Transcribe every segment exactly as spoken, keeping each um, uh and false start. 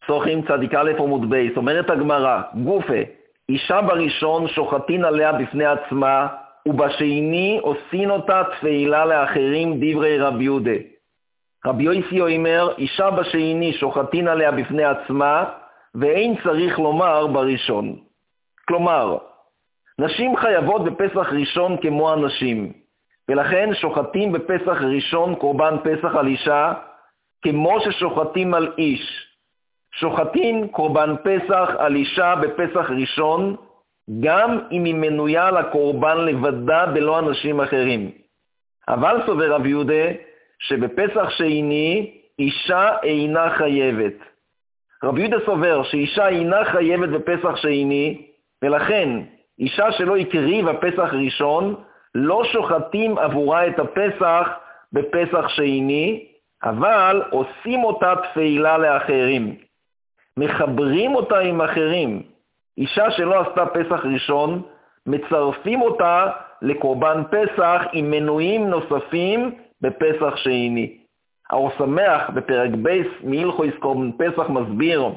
סוחים צדיק א' עמוד בייס, אומרת הגמרא, גופה, אישה בראשון שוחטין עליה בפני עצמה, ובשני עושים אותה תפילה לאחרים דברי רבי יהודה. רבי יוסי אומר, אישה בשני שוחטין עליה בפני עצמה, ואין צריך לומר בראשון. כלומר, נשים חייבות בפסח ראשון כמו הנשים, ולכן שוחטים בפסח ראשון קורבן פסח על אישה, כמו ששוחטים על איש. שוחטים קורבן פסח על אישה בפסח ראשון, גם אם היא מנויה לקורבן לבדה בלא אנשים אחרים. אבל סובר רבי יהודה שבפסח שני אישה אינה חייבת. רבי יהודה סובר שאישה אינה חייבת בפסח שני, ולכן אישה שלא הקריבה פסח ראשון, לא שוחטים עבורה את הפסח בפסח שני, אבל עושים אותה תפילה לאחרים. מחברים אותה עם אחרים. אישה שלא עשתה פסח ראשון, מצרפים אותה לקורבן פסח עם מנויים נוספים בפסח שני. האור שמח בפרק בייס מהלכות קורבן פסח מסביר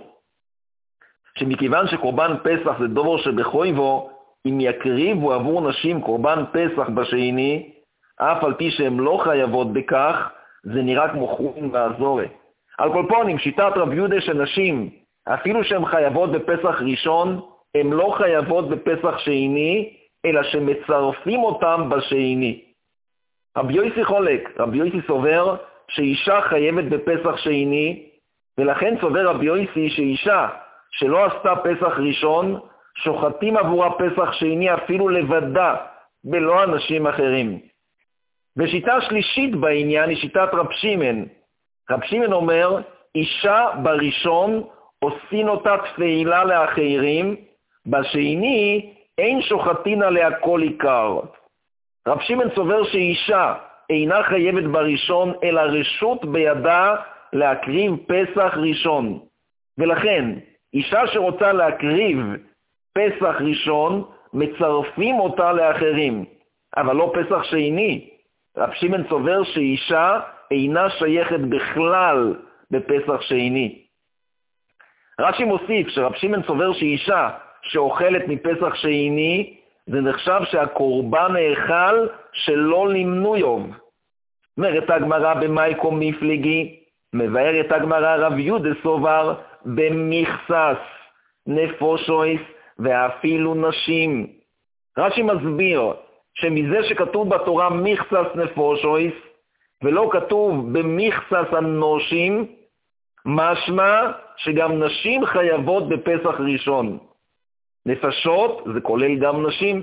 שמכיוון שקורבן פסח זה דובר שבחויבו, אם יקריבו עבור נשים קורבן פסח בשני, אף על פי שהן לא חייבות בכך, זה נראה כמו חורין ועזורה. על כל פנים, שיטת רבי יהודה שנשים, אפילו שהן חייבות בפסח ראשון, הן לא חייבות בפסח שני, אלא שמצרפים אותם בשני. רבי יוסי חולק, רבי יוסי סובר שאישה חייבת בפסח שני, ולכן סובר רבי יוסי שאישה שלא עשתה פסח ראשון, שוחטים עבורה פסח שני אפילו לבדה, בלא אנשים אחרים. ושיטה שלישית בעניין היא שיטת רב שמעון. רב שמעון אומר, אישה בראשון עושים אותה תפילה לאחרים, בשני אין שוחטין עליה כל עיקר. רב שמעון סובר שאישה אינה חייבת בראשון, אלא רשות בידה להקריב פסח ראשון. ולכן, אישה שרוצה להקריב פסח ראשון, מצרפים אותה לאחרים, אבל לא פסח שני. רב שמעון סובר שאישה אינה שייכת בכלל בפסח שני. רש"י מוסיף שרב שמעון סובר שאישה שאוכלת מפסח שני, זה נחשב שהקורבן האכל שלא למנויו. אומרת הגמרא במייקו מפלגי, מבארת הגמרא רב יהודה סובר במכסס, נפושויס ואפילו נשים. רש"י מסביר שמזה שכתוב בתורה מכסס נפושויס, ולא כתוב במכסס אנושים, משמע שגם נשים חייבות בפסח ראשון. נפשות זה כולל גם נשים.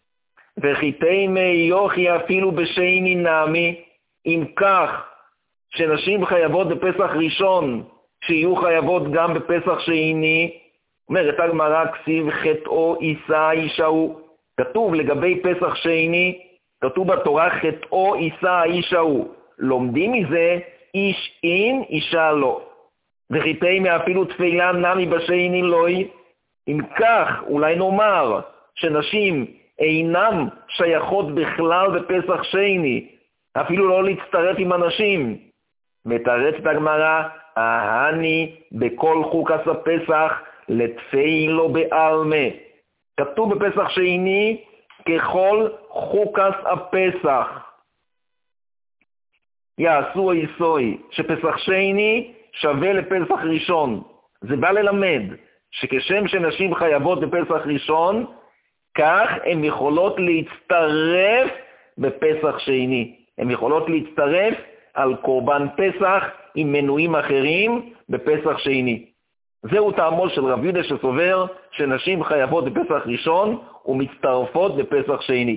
וחיתי מי יוכי אפילו בשני נמי, אם כך שנשים חייבות בפסח ראשון, שיהיו חייבות גם בפסח שני, אומרת הגמרא כסיב חטאו יישא אישה הוא. כתוב לגבי פסח שני, כתוב בתורה חטאו יישא אישה הוא. לומדים מזה איש אין אישה לא. וחיתי מי אפילו תפילה נמי בשני לוי, אם כך אולי נאמר שנשים אינם שייכות בכלל בפסח שני, אפילו לא להצטרף עם אנשים. מתרצת הגמרא, ההני בכל חוקס הפסח לתפילו בעלמה. כתוב בפסח שני ככל חוקס הפסח. יעשו איסוי, שפסח שני שווה לפסח ראשון. זה בא ללמד שכשם שנשים חייבות בפסח ראשון, כך הן יכולות להצטרף בפסח שני. הן יכולות להצטרף על קורבן פסח עם מנויים אחרים בפסח שני. זהו טעמו של רב יהודה שסובר שנשים חייבות בפסח ראשון ומצטרפות בפסח שני.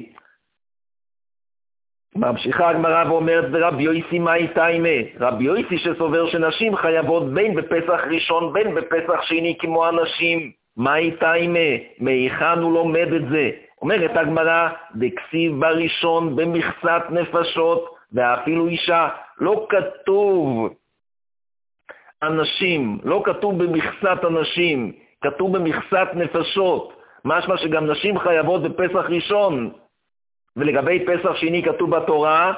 ממשיכה הגמרא ואומרת ורבי יוסי מאי תיימה, רבי יוסי שסובר שנשים חייבות בין בפסח ראשון בין בפסח שני כמו הנשים. מאי תיימה, מהיכן הוא לומד את זה? אומרת הגמרא, דכסיב בראשון במכסת נפשות ואפילו אישה. לא כתוב אנשים, לא כתוב במכסת אנשים, כתוב במכסת נפשות. משמע שגם נשים חייבות בפסח ראשון. ולגבי פסח שני כתוב בתורה,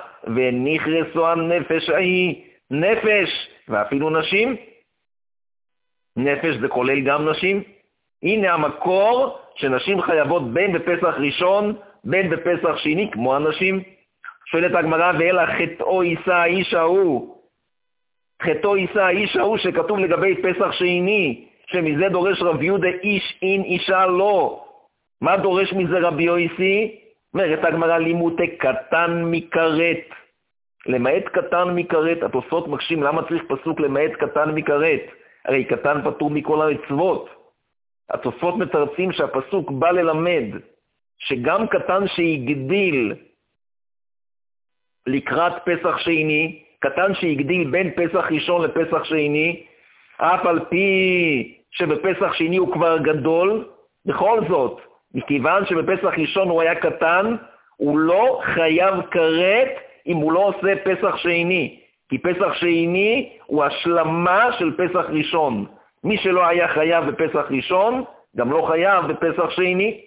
ונכרסו הנפש ההיא, נפש, ואפילו נשים. נפש זה כולל גם נשים? הנה המקור שנשים חייבות בין בפסח ראשון, בין בפסח שני, כמו הנשים. שואלת הגמרא, ואלא חטאו יישא האיש ההוא. חטאו יישא האיש ההוא שכתוב לגבי פסח שני, שמזה דורש רב יהודה איש אין אישה לא. מה דורש מזה רבי יויסי? אומרת הגמרא, לימותי קטן מכרת. למעט קטן מכרת, התוספות מקשים למה צריך פסוק למעט קטן מכרת? הרי קטן פטור מכל המצוות. התוספות מתרצים שהפסוק בא ללמד שגם קטן שהגדיל לקראת פסח שני, קטן שהגדיל בין פסח ראשון לפסח שני, אף על פי שבפסח שני הוא כבר גדול, בכל זאת, מכיוון שבפסח ראשון הוא היה קטן, הוא לא חייב כרת אם הוא לא עושה פסח שני, כי פסח שני הוא השלמה של פסח ראשון. מי שלא היה חייב בפסח ראשון, גם לא חייב בפסח שני.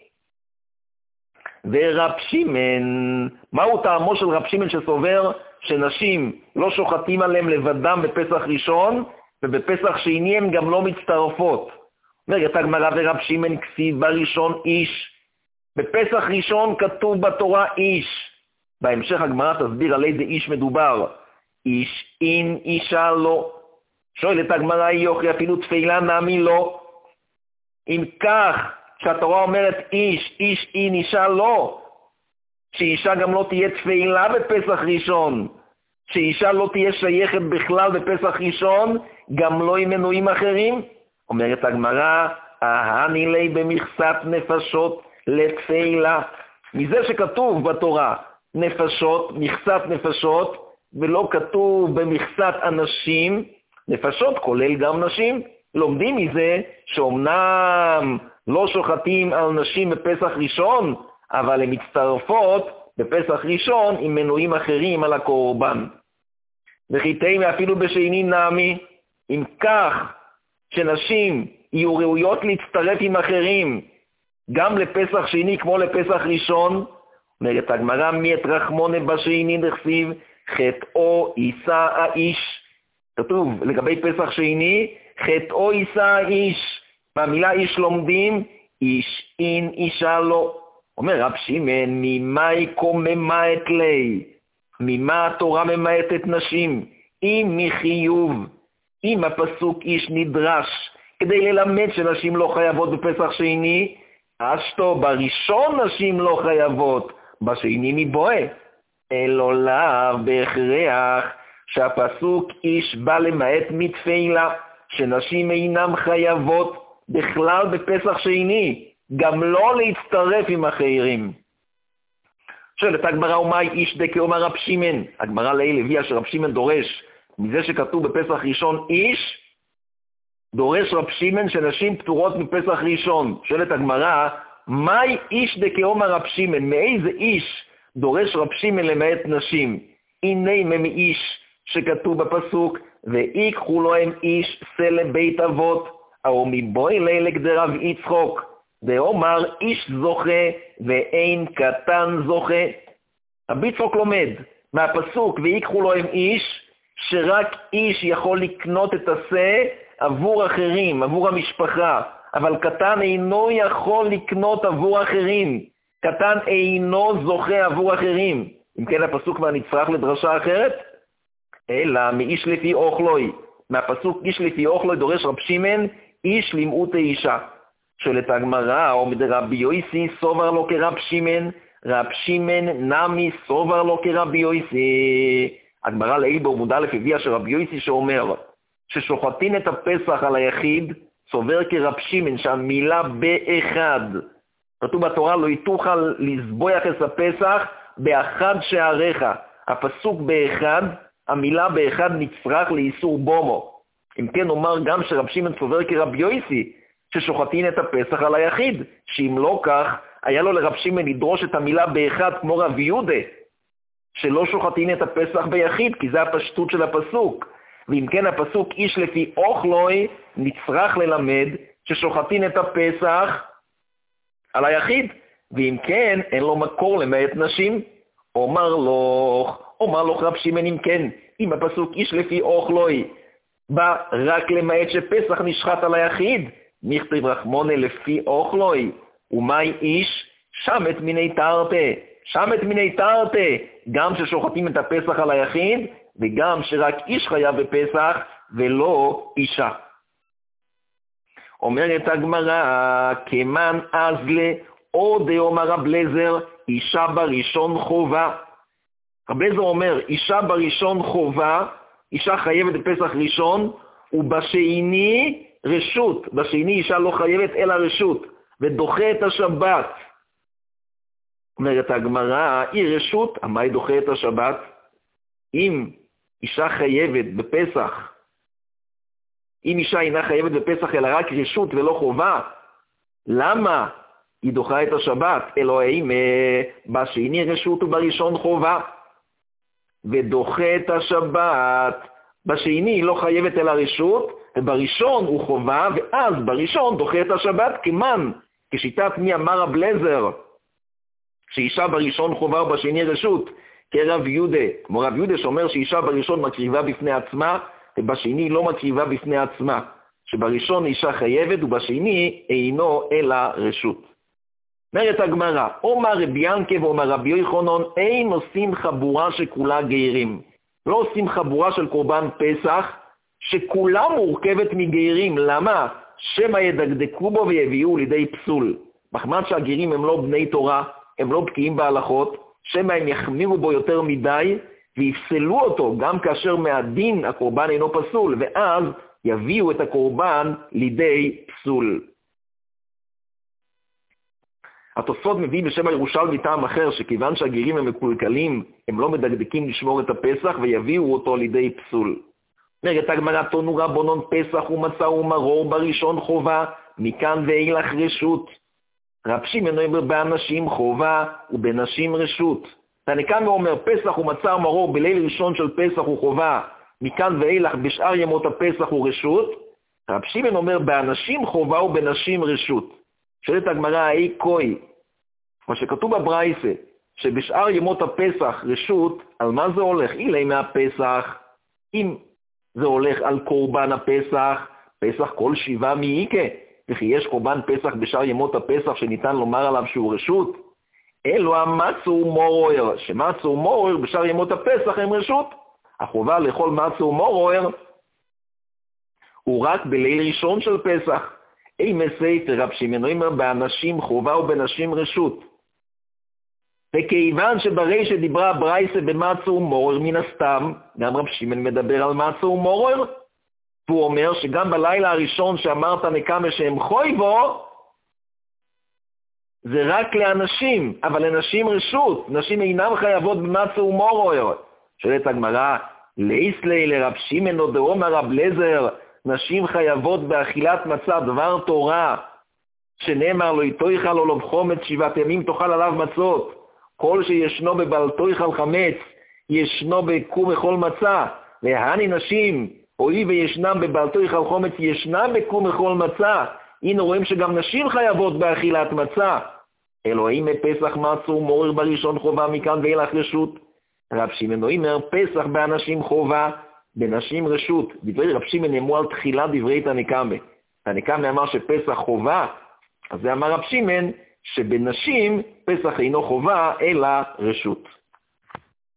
ורב שמעון, מהו טעמו של רב שמעון שסובר שנשים לא שוחטים עליהם לבדם בפסח ראשון, ובפסח שני הן גם לא מצטרפות? אומרת הגמרא, ורב שמעון כסיב בראשון איש. בפסח ראשון כתוב בתורה איש. בהמשך הגמרא תסביר על איזה איש מדובר. איש אין אישה לא. שואלת הגמרא, יוכי אפילו תפילה נעמי לא. אם כך, שהתורה אומרת איש, איש אין אישה לא, שאישה גם לא תהיה תפילה בפסח ראשון, שאישה לא תהיה שייכת בכלל בפסח ראשון, גם לא עם מנועים אחרים. אומרת הגמרא, ההני לי במכסת נפשות לתפילה. מזה שכתוב בתורה נפשות, מכסת נפשות, ולא כתוב במכסת אנשים, נפשות כולל גם נשים. לומדים מזה שאומנם לא שוחטים על נשים בפסח ראשון, אבל הן מצטרפות בפסח ראשון עם מנועים אחרים על הקורבן. וחיתים אפילו בשני נעמי, אם כך שנשים יהיו ראויות להצטרף עם אחרים, גם לפסח שני כמו לפסח ראשון, אומרת הגמרא, מי את רחמונה בשני דכסיב, חטאו יישא האיש. כתוב לגבי פסח שני, חטאו יישא האיש. מהמילה איש לומדים, איש אין אישה לא. אומר רב שמעון, ממה יקוממה את לי? ממה התורה ממעטת נשים? אם מחיוב, אם הפסוק איש נדרש, כדי ללמד שנשים לא חייבות בפסח שני, אשתו בראשון נשים לא חייבות, בשני מבואה. אלא לאו בהכרח שהפסוק איש בא למעט מתפילה, שנשים אינם חייבות בכלל בפסח שני, גם לא להצטרף עם אחרים. שואלת הגמרא, ומאי איש דכאומר רב שמעון? הגמרא לעיל הביאה שרב שמעון דורש, מזה שכתוב בפסח ראשון איש, דורש רב שמעון שנשים פטורות מפסח ראשון. שואלת הגמרא, מאי איש דכאומר רב שמעון? מאיזה איש דורש רב שמעון למעט נשים? הנה מאיש שכתוב בפסוק, ויקחו להם איש סלם בית אבות, או מבוי לילק דרב יצחוק, ואומר איש זוכה ואין קטן זוכה. רבי יצחוק לומד מהפסוק ויקחו להם איש, שרק איש יכול לקנות את השה עבור אחרים, עבור המשפחה, אבל קטן אינו יכול לקנות עבור אחרים, קטן אינו זוכה עבור אחרים. אם כן הפסוק כבר נצטרך לדרשה אחרת? אלא מאיש לפי אוכלוי, מהפסוק איש לפי אוכלוי דורש רב שמעון איש למעוט אישה. שואלת הגמרא, או מדרבי יויסי סובר לו כרב שמעון, רב שמעון נמי סובר לו כרבי יויסי. הגמרא לעיל בעמוד א' הביאה שרבי יויסי שאומר ששוחטין את הפסח על היחיד, סובר כרב שמעון שהמילה באחד, כתוב בתורה לא תוכל לזבוח את הפסח באחד שעריך. הפסוק באחד, המילה באחד נצרך לאיסור בומו. אם כן אומר גם שרב שמעון סובר כרבי יויסי ששוחטין את הפסח על היחיד, שאם לא כך היה לו לרב שמעון לדרוש את המילה באחד כמו רב יהודה, שלא שוחטין את הפסח ביחיד, כי זה הפשטות של הפסוק. ואם כן הפסוק איש לפי אוכלוי נצרך ללמד ששוחטין את הפסח על היחיד, ואם כן אין לו מקור למעט נשים. אומר לו, אומר לו רב שמעון, אם כן, אם הפסוק איש לפי אוכלוי בא רק למעט שפסח נשחט על היחיד, מכתיב רחמונה לפי אוכלוי, ומאי איש שמת מיני תרתי, שמת מיני תרתי, גם ששוחטים את הפסח על היחיד, וגם שרק איש חייב בפסח ולא אישה. אומרת הגמרא, כמן אזלה, או דאמר רב אליעזר, אישה בראשון חובה. רב אליעזר אומר, אישה בראשון חובה, אישה חייבת בפסח ראשון, ובשני רשות. בשני אישה לא חייבת אלא רשות, ודוחה את השבת. אומרת הגמרא, היא רשות, מה היא דוחה את השבת? אם אישה חייבת בפסח, אם אישה אינה חייבת בפסח אלא רק רשות ולא חובה, למה היא דוחה את השבת? אלוהים, בשני רשות ובראשון חובה, ודוחה את השבת. בשני היא לא חייבת אלא רשות, ובראשון הוא חובה, ואז בראשון דוחה את השבת כמן, כשיטת מי אמר רב אליעזר, שאישה בראשון חובה ובשני רשות, כרב יהודה, כמו רב יהודה שאומר שאישה בראשון מקריבה בפני עצמה, ובשני לא מקריבה בפני עצמה, שבראשון אישה חייבת ובשני אינו אלא רשות. אומרת הגמרא, אומר רבי ינקה ואומר רבי יוחנן, אין עושים חבורה שכולה גיירים. לא עושים חבורה של קורבן פסח שכולה מורכבת מגיירים. למה? שמא ידקדקו בו ויביאו לידי פסול. מחמד שהגיירים הם לא בני תורה, הם לא בקיאים בהלכות, שמא הם יחמירו בו יותר מדי ויפסלו אותו גם כאשר מהדין הקורבן אינו פסול, ואז יביאו את הקורבן לידי פסול. התוספות מביא בשם הירושלמי טעם אחר, שכיוון שהגרים הם מקולקלים, הם לא מדקדקים לשמור את הפסח ויביאו אותו לידי פסול. אומרת הגמרא, תנו רבנן פסח ומצה ומרור בראשון חובה, מכאן ואילך רשות. רב שמעון אומר באנשים חובה ובנשים רשות. תנא קמא אומר פסח ומצה ומרור בליל ראשון של פסח הוא חובה, מכאן ואילך בשאר ימות הפסח הוא רשות. רב שמעון אומר באנשים חובה ובנשים רשות. שואלת הגמרא, האי קוי, מה שכתוב בברייתא, שבשאר ימות הפסח רשות, על מה זה הולך? אילי מהפסח, אם זה הולך על קורבן הפסח, פסח כל שבעה מאיקה, וכי יש קורבן פסח בשאר ימות הפסח שניתן לומר עליו שהוא רשות, אלו המצו ומורוער, שמצו ומורוער בשאר ימות הפסח הם רשות. החובה לאכול מצו ומורוער הוא רק בליל ראשון של פסח. אי מסייפר רב שמעון אומר באנשים חובה ובנשים רשות. וכיוון שברי שדיברה הברייתא במצו ומורוער מן הסתם, גם רב שמעון מדבר על מצו ומורוער, והוא אומר שגם בלילה הראשון שאמרת נקמה שהם חויבו, זה רק לאנשים, אבל לנשים רשות, נשים אינם חייבות במצו ומורוער. שואלת הגמרא, לאיסלי לרב שמעון או דאמר רב אליעזר, נשים חייבות באכילת מצה דבר תורה, שנאמר לא תאכל או לא בחומץ שבעת ימים תאכל עליו מצות, כל שישנו בבל תאכל חמץ ישנו בקום אכול מצה, והני נשים הואיל וישנם בבל תאכל חומץ ישנם בקום אכול מצה. הנה רואים שגם נשים חייבות באכילת מצה. אלוהים מפסח מצו ומורער בראשון חובה, מכאן ואילך רשות. רב שמעון אומר פסח באנשים חובה, בנשים רשות. דברי רב שמעון נאמרו על תחילת דברי תנא קמא. תנא קמא אמר שפסח חובה, אז זה אמר רב שמעון שבנשים פסח אינו חובה אלא רשות.